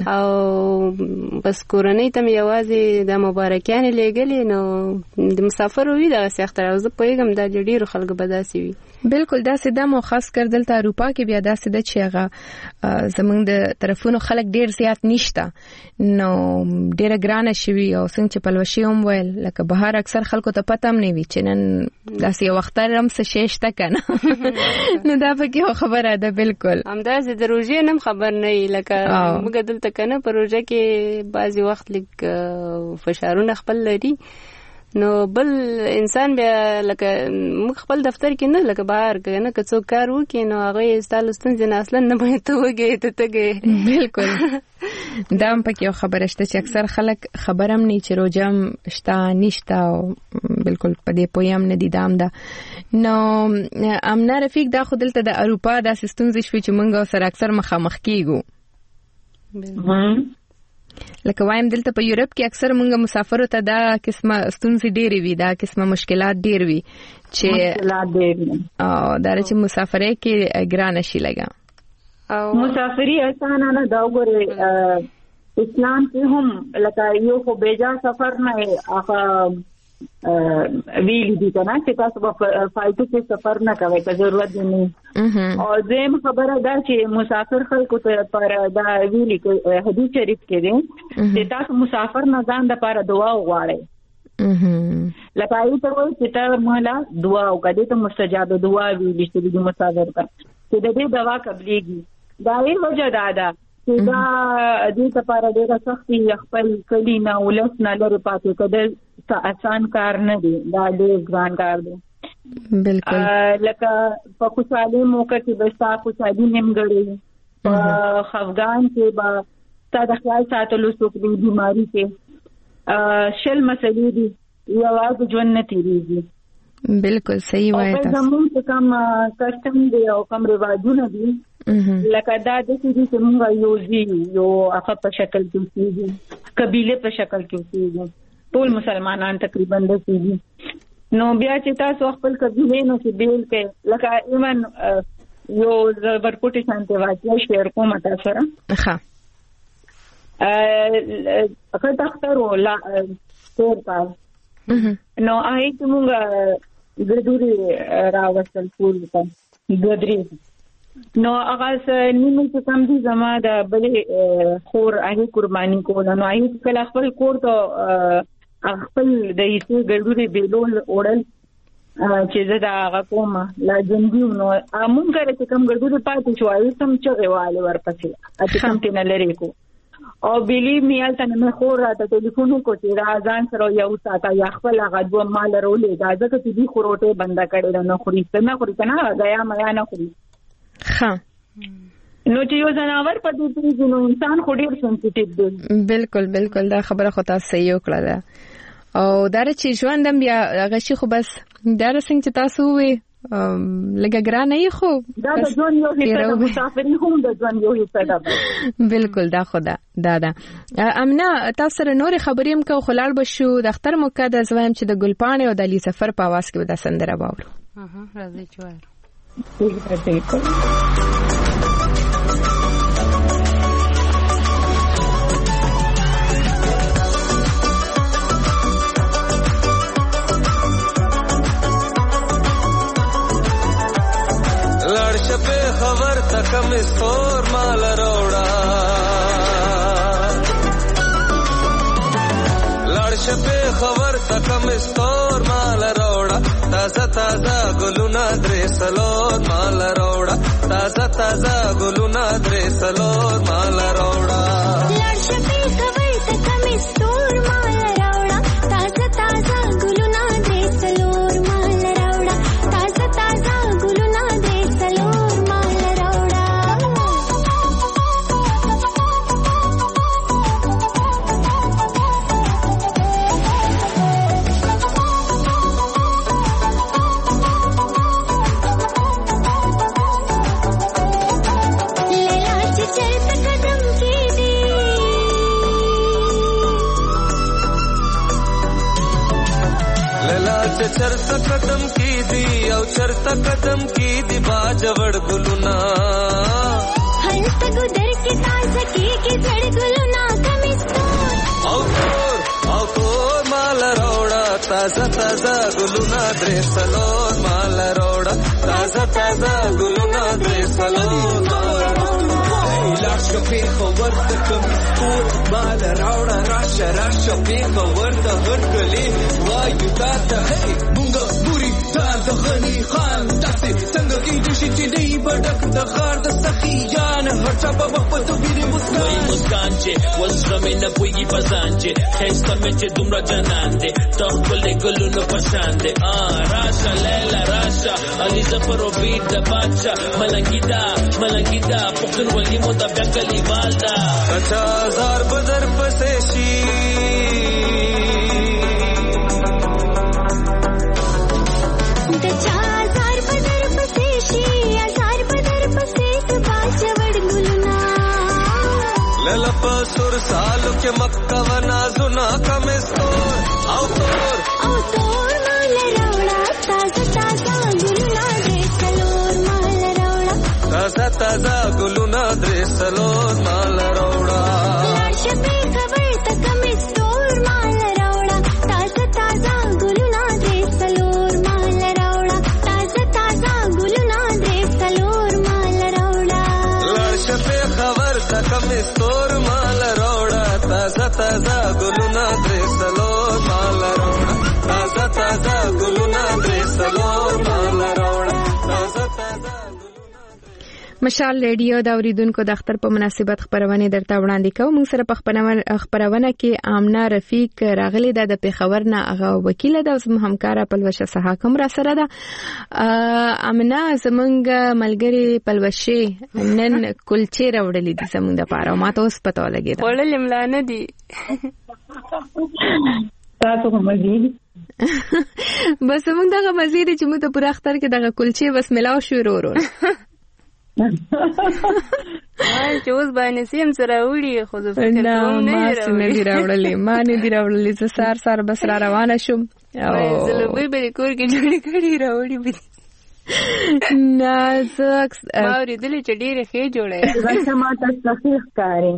Speaker 3: او بس کورنۍ ته مې یوازې د مبارکیانې لیږلې نو د مسافر وي دغسې اختر او زه پوهېږم دا د ډېرو خلکو به داسې وي
Speaker 1: بالکل داسې ده مو خاص کر دلته اروپا کې بیا داسې ده چې هغه زمونږ د طرفونو خلک ډیر زیات نشته نو ډیره ګرانه شوي او څنګه چې پلوشي هم ویل لکه بهر اکثر خلکو ته پته هم نه وي چې نن داسې یو اختر هم څه شی شته که نه نو دا پکې خبره ده بالکل
Speaker 3: همداسې د روژې نه هم خبر نه وي لکه موږ دلته که نه په روژه کې بعضې وخت لږ فشارونه خپل لري نو بل انسان بیا لکه موږ خپل دفتر کې نه لکه بهر کنه که څوک کار وکړي نو هغه ستاسو ستونزې نه اصلا نه باید ته وږې ته تږې
Speaker 1: بالکل دا هم پکې یو خبره شته چې اکثر خلک خبر هم نه چې روژه هم شته نشته او بالکل په دې پوهې هم نه دي دا هم ده نو امنه رفیق دا خو دلته د اروپا داسې ستونزې شوې چې موږ سره اکثر مخامخ کیږو لکه وایم دلته په یورپ کې اکثر مونږ مسافرو ته دا قسمه ستونزې ډېرې وي دا قسمه مشکلات ډېر وي چې او دا چې مسافرۍ کې ګرانه شي لګا
Speaker 4: او مسافري اسانه نه دا وګوره اسلام کې هم لکه یو خو بیجا سفر نه هغه ویل دي کنه چې تاسو په فایټو کې سفر نه کوئ که ضرورت نه او زم خبره ده چې مسافر خلکو ته پر دا ویلي حدیث شریف کې دي چې تاسو مسافر نه ځان د لپاره دعا وغواړئ لکه ایو ته وایي چې ته مالا دعا وکړې ته مستجاب دعا ویلي چې د مسافر ته چې د دې دوا قبليږي دا یې وجه ده چې دا دې لپاره ډېر سختي خپل کلی نه ولس نه لري پاتې کېدل آسان کار نه دی دا ډېر ګران کار دی
Speaker 1: بالکل
Speaker 4: لکه په خوشالي موقع کې به تاسو خوشالي نیمګړی په خفګان کې به تاسو خیال ساتلو څوک دی بیماری کې شل مسلې دي یوازې ژوند نه تیریږي
Speaker 1: بالکل صحیح وایي تاسو
Speaker 4: زموږ کم کسٹم دی او کم رواجونه دي لکه دا د دې چې موږ یو هغه په شکل کې اوسېږو قبيله په شکل کې اوسېږو ټول مسلمانان تقریبا د سيږي نو بیا چې تاسو خپل قبيله نو چې بیل کې لکه ایمن یو ورکوټي شانته واقعي شعر کوم تاسو سره
Speaker 1: ښه
Speaker 4: اخر تختر ولا تور کال نو آی موږ ګردوري راوستل ټول ته ګدري نو هغه نیمه چې کم دي زما د بلې خور هغه قرباني کوله نو هغه کله خپل کور ته خپل د ایسو ګردوري بیلول اورل چې زه دا هغه کومه لا جنګیو نو مونږ کړه چې کم ګردوري پاتې شو هغه سم چغواله ورپسې اته کم تنه لري کو او بیلی میال ته مې خور راته ټلیفون کو چې راځان سره یو ساته یا خپل غدو مال رولې دا ځکه چې دې خروټه بند کړي نه خوري څنګه خوري کنه غیا میا نه خوري
Speaker 1: ها
Speaker 4: نو چې یو ځناور په دې کې نو انسان خو ډیر سنسټیټ دی
Speaker 1: بالکل دا خبره خو تاسو صحیح وکړه او دا چې ژوندم بیا هغه شي خو بس دا څنګه چې تاسو وې لګا ګرانه یې خو
Speaker 4: دا د ژوند یو حصہ مسافرین هم د ژوند یو حصہ ده
Speaker 1: بالکل دا خدا دا امنا تاسو سره نور خبرې هم کو خلال بشو د اختر موقع د زویم چې د ګلپانې او د علي سفر په आवाज کې د سندره باور
Speaker 3: راځي چوار
Speaker 6: شپه خبر تکم استور مال روڑا لړ شپه خبر تکم استور مال روڑا تازه تازه ګلونا درې سلور مال روڑا تازه تازه ګلونا درې سلور مال روڑا
Speaker 9: لړ شپه خبر تکم استور مال روڑا تازه تازه ګلونا درې سلور مال روڑا تازه تازه ګلونا درې سلور
Speaker 6: چرتا قدم کی دی او چرتا قدم کی دی باجوڑ گلونا
Speaker 9: ہنس گدر کی تازہ کی جڑ گلونا کمستور
Speaker 6: او تور مال روڑا تازہ تازہ گلونا درې سلور مال روڑا تازہ تازہ گلونا درې سلور
Speaker 10: لاړ شپې خبر د کمستور مال راوړه راشه په ورته ورکلې وایو تا ته مونږ بوري تا د غني خان تاسو څنګه کېږي چې دی بډک د غار د سخیان هر چا په وخت ته ویری مسکان چې وسره مې نه پويږي پسان چې خېسته مې چې دومره جنان دي ته خپل ګلونو پسان دي راشه لیلا راشه علي زفر او بیت د بادشاہ ملنګیدا پختون ولي مو د بنګلي والدا
Speaker 6: اچھا زار بدر پسې شي
Speaker 9: د چازار بدر پسې شي ازار بدر پسې سبا چوڑ ګلونا
Speaker 6: للپ سر سالو کې مکه ونا زنا کمستور او تور
Speaker 9: مال روڑا تازه تازه ګلونا دې سلور مال روڑا تازه
Speaker 6: تازه ګلونا درې سلور مال روڑا
Speaker 9: شپه
Speaker 10: تازه ګلونه درې څلور مال راوړه تازه تازه ګلونه درې څلور مال راوړه تازه تازه
Speaker 1: مشال ریډیو دا اوریدونکو د اختر په مناسبت خبرونه درته وړاندې کوم. موږ سره په خبرونه کې آمنه رفیق راغلی ده د پیښور نه، هغه وکیل ده او زموږ همکاره پلوشه سحاکم را سره ده. آمنه زمونږ ملګری پلوشه نن کلچې راوړلې دي زمونږ لپاره، ما ته اوس پته ولګېده
Speaker 3: وړلې ملا نه دي
Speaker 4: تاسو مزید
Speaker 1: بس موږ دغه مزید چې موږ ته پر اختر کې دغه کلچې بس ملاو شو ورور
Speaker 3: چې اوس باندې سیم سره وړي خو د فکر کوم نه
Speaker 1: راوړلې ما نه دی راوړلې زه سار بس را روانه شوم
Speaker 3: او زلوبې به کور کې جوړې کړې راوړي به
Speaker 1: نه زه
Speaker 3: ما اورېدلې چې ډېرې ښې جوړې
Speaker 4: زه ما تاسو ښکارې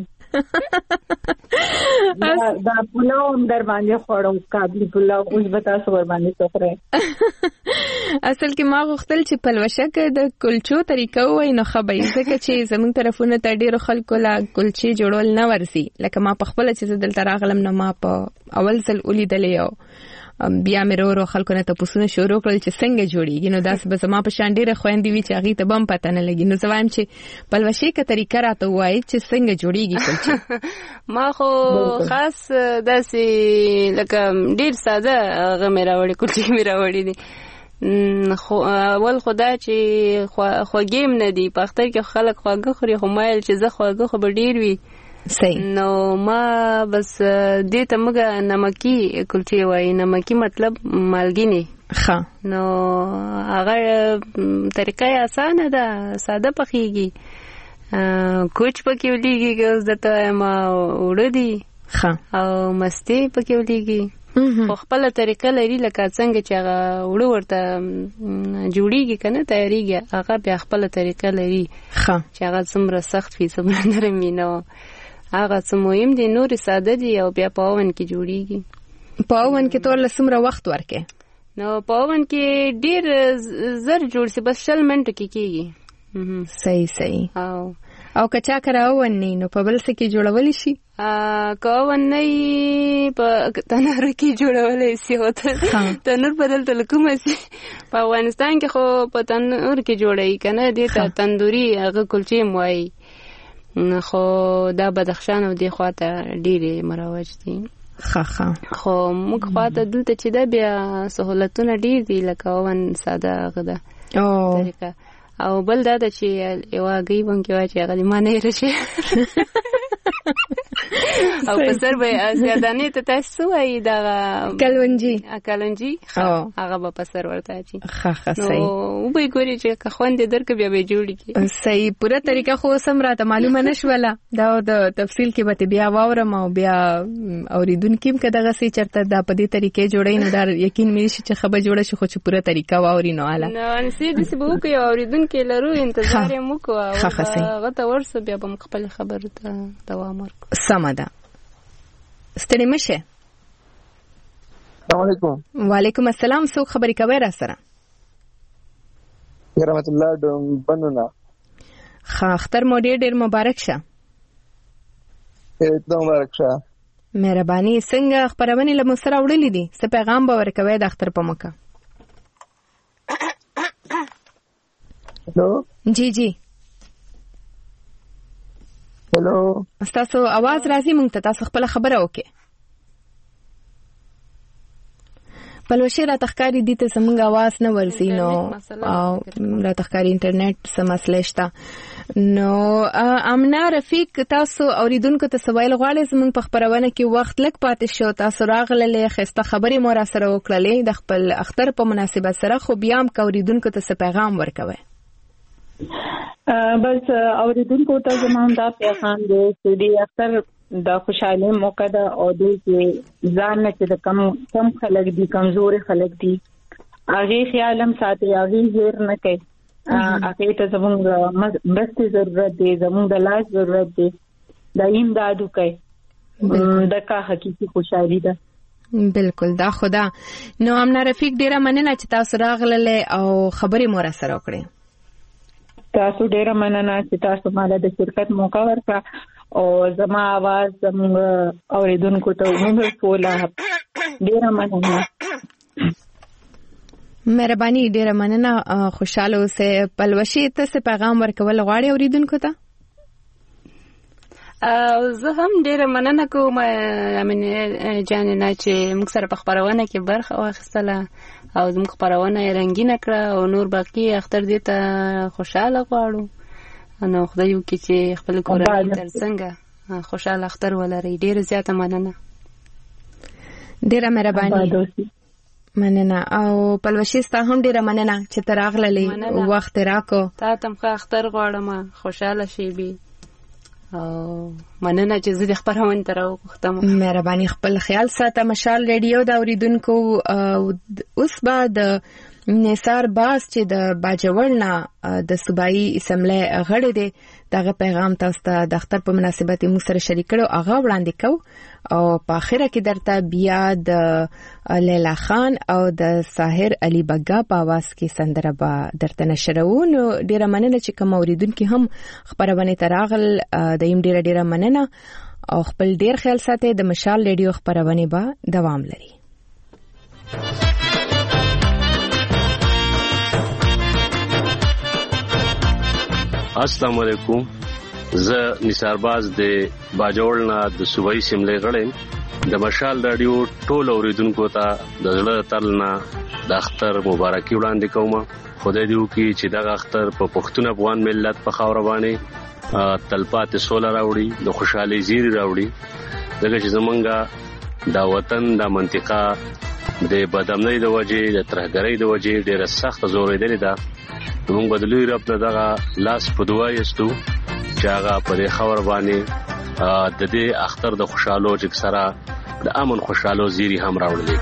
Speaker 4: دا پلاو هم در باندې خوړم کابلی پلاو اوس به تاسو ور باندې سفره
Speaker 1: اصل کې ما غوښتل چې پلوشه کې د کلچو طریقه وای نو خبرې ځکه چې زمونږ طرفونه ته ډیرو خلکو لا کلچې جوړول نه ورسي لکه ما په خپل چې دلته راغلم نو ما په اول ځل ولیدلې او بیا مې ورو خلکو نه تاسو شروع کړل چې څنګه جوړیږي نو داس به زما په شان ډیره خويندې وی چې هغه ته بم پته نه لګي نو زوایم چې پلوشه کې طریقه راته وای چې څنګه جوړیږي کلچې
Speaker 3: ما خو خاص داسې لکه ډیر ساده هغه مې راوړي کلچې مې راوړي دي خو اول خدا چې خوږیم نه دی په اختر کې خلک خواږه خوري خو مایل چې زه خواږه خو به ډیر وي
Speaker 1: صحیح
Speaker 3: نو ما بس دې ته موږ نمکی کلچې وایي نمکی مطلب مالګینې
Speaker 1: ښه
Speaker 3: نو هغه طریقه یې اسانه ده ساده پخېږي کوچ پکې ولېږي اوس درته ما وړه دي
Speaker 1: ښه
Speaker 3: او مستې پکې ولېږي خو خپله طریقه لري لکه څنګه چې هغه وړه ورته جوړیږي که نه تیاریږي هغه بیا خپله طریقه لري چې هغه څومره سخت وي څومره نرم وي نو هغه څه مهم دي نورې ساده دي او بیا په اوون کې جوړیږي
Speaker 1: په اوون کې ټول څومره وخت ورکې
Speaker 3: نو په اوون کې ډېر زر جوړ سي بس 20 منټو کې کېږي
Speaker 1: صحیح او که چا کرا اوون نه نو په بل څه کې جوړولی شي
Speaker 3: که اوون نه په تنور کې جوړولی شي او تنور بدل ته کومه شي په افغانستان کې خو په تنور کې جوړوي که نه دې ته تندوري هغه کلچې م وایي خو دا بدخشان او دې خواته ډېرې مروج دي خو موږ خواته دلته چې دا بیا سهولتونه ډېر دي لکه اوون ساده هغه ده طریقه او بل دا ده چې یوه ګۍ بانکې وایي چې هغه دې ما نه هېره شي او په سر به زیادانې ته تاسو څه وایي دغه کلونجي هغه به په سر ورته اچي نو وبه یې ګوري چې که خوند یې درکړه بیا به یې جوړ کړي
Speaker 1: صحیح پوره طریقه خو اوس هم راته معلومه نه شوله دا د تفصیل کې به بیا واورم او بیا اورېدونکي هم که دغسې چېرته دا په دې طریقې جوړوي نو دا یقین مې شي چې ښه به جوړه شي خو چې پوره طریقه واوري نو هله
Speaker 3: نو انسې داسې به وکړو اورېدونکي لرو انتظار یې م وکړو هغه ته ورسو بیا به م خپلې خبرو ته دوام ورکړو
Speaker 1: سمه ده ستړي مشه
Speaker 11: السلام علیکم
Speaker 1: وعلیکم السلام څوک خبرې کوي را سره
Speaker 11: رحمت الله بنونه
Speaker 1: اختر مو ډېر مبارک شه
Speaker 11: مبارک شه
Speaker 1: مهرباني څنګه خبرونه له مسره وړلې دي څه پیغام به ورکوي د اختر په موقع
Speaker 11: هلو
Speaker 1: جی
Speaker 11: هلو
Speaker 1: تاسو आवाज راځي مونږ ته تاسو خپل خبره وکړئ پلوشه را تخکاری دي ته زمونږ आवाज نه ورسي نو او را تخکاری انټرنیټ سم مسله شته نو امنا رفیق تاسو اوریدونکو ته سوال غواړم زمونږ په خبرونه کې وخت لږ پاتې شو تاسو راغللې خسته خبرې مو را سره وکړلې د خپل اختر په مناسبت سره خو بیا هم اوریدونکو ته څه پیغام ورکوي
Speaker 4: بس اوریدونکو ته زموږ دا پیغام دی چې د اختر د خوشاله موقع ده او د ځان نه چې کم خلک دي کمزور خلک دي هغه خیالم ساتي هغه زیر نه کوي هغه ته زموږ بس ضرورت دی زموږ د لاس ضرورت دی د امدادو کوي د کا حقيقي خوشالي ده
Speaker 1: بالکل دا خدا نو امنا رفیق ډیره مننه چې تاسو راغللې او خبرې مو را سره وکړې
Speaker 4: تاسو ډیره مننه چې تاسو مالا د شرکت موقع ورکړه او زما आवाज زموږ اوریدونکو ته عمومي ټول ډیره مننه.
Speaker 1: مهرباني ډیره مننه. خوشاله اوسئ. پلوشي ته څه پیغام ورکول غواړئ اوریدونکو ته؟
Speaker 3: زه هم ډیره مننه کوم جانانه چې موږ سره په خبرونه کې برخه واخیستله او زموږ خبرونه یې رنګینه کړه او نور باقي اختر دې ته خوشاله غواړو. نو خدای وکړي چې خپل کورنۍ ترڅنګ خوشاله اختر ولري. ډیره زیاته مننه.
Speaker 1: ډیره مهرباني. مننه. او پلوشي ستا هم ډیره مننه چې ته راغلې وخت راکو.
Speaker 3: تا ته ښه اختر غواړم. خوشاله شې بي او مننه چې زه د خبرونه تر وختم.
Speaker 1: مهرباني. خپل خیال ساته. مشال ریډیو دا اوریدونکو اوس بعد نثار باز چې د باجوړنا د صوبایي اسمبلی غړی دی دغه پیغام تاسو ته د اختر په مناسبت موږ سره شریک کړو. هغه وړاندې کو او په اخره کې درته بیا د لیلا خان او د ساحر علي بګا په आवाज کې سندره به درته نشرو. نو ډیره مننه چې کوم اوریدونکو هم خبرونه تراغل دایم ډیره مننه او خپل ډیر خیال ساتئ. د مشال ریډیو خبرونه به دوام لري.
Speaker 12: السلام علیکم. زه نثار باز د باجوړنا د صوبایي اسمبلی غړی. د مشال رادیو ټول اوریدونکو ته د زړه تلنا د اختر مبارکي وړاندې کوم. خدای دې وکړي چې دغه اختر په پښتون افغان ملت په خاور باندې تلپاتې سوله راوړي، د خوشحالي زیری راوړي. دغه چې زمونږه د وطن د منطقه د بدامنۍ د وجې د ترهګرۍ د وجې ډېره سخته زورېدلې ده. موږ بدلوي رب ته دغه لاس په دعا یستو چې هغه په دې خاور باندې د دې اختر د خوشحالو چې سره د امن خوشحالو زیری هم راوړي.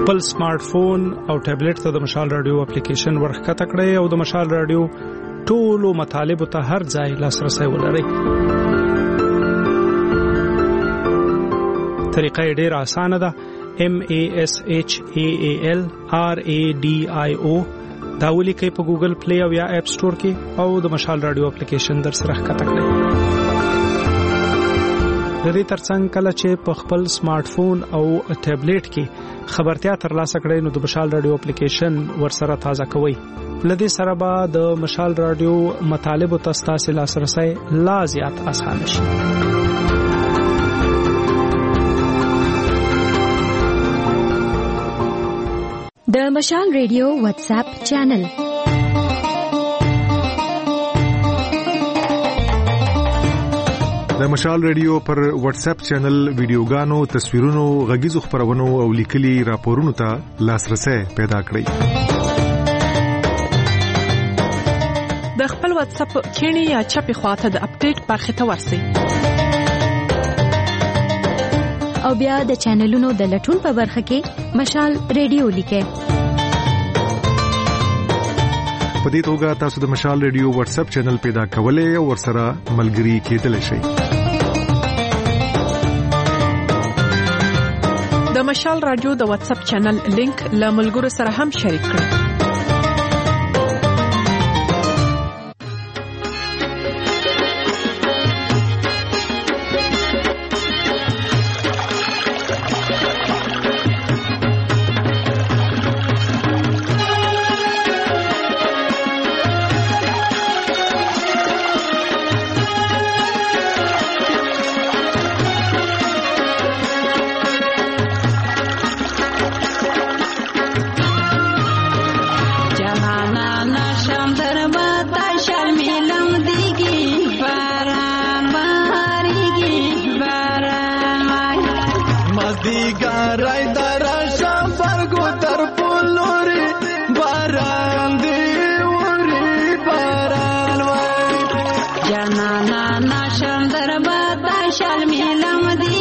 Speaker 2: خپل سمارټ فون او ټابلیټ ته د مشال رادیو اپلیکیشن ورخکته کړئ او د مشال رادیو ټولو مطالبه ته هر ځای لاسرسي ولرئ. طریقه ډیره اسانه ده. MASHAALRADIO دا ولیکئ په ګوګل پلی او یا اپ سٹور کې او د مشال رادیو اپلیکیشن در سره ښکته کړئ. د دې ترڅنګ کله چې په خپل سمارټ فون او ټابلیټ کې خبرتیا ترلاسه کړئ نو د مشال رادیو اپلیکیشن ورسره تازه کوئ. لدې سره به د مشال رادیو مطالب او تاسو لاسرسي لا زیات اسانه شي.
Speaker 13: د مشال ریډیو واتس اپ چینل
Speaker 14: د مشال ریډیو پر واتس اپ چینل ویډیوګانو، تصویرونو، غږیزو خبرونو او لیکلي راپورونو ته لاسرسي پیدا کړئ.
Speaker 15: د خپل واتس اپ کینی یا چپی خواته د اپډیټ برخه ته ورسئ
Speaker 13: او بیا د چینلونو د لټون په برخه کې مشال ریډیو لیکئ.
Speaker 14: په دې توګه تاسو د مشال ریډیو واتس اپ چینل پیدا کولای او ورسره ملګری کېدلی شئ.
Speaker 15: د مشال رادیو د واتس اپ چینل لینک له ملګرو سره هم شریک کړئ.
Speaker 16: Janana na shandar bata shal milam di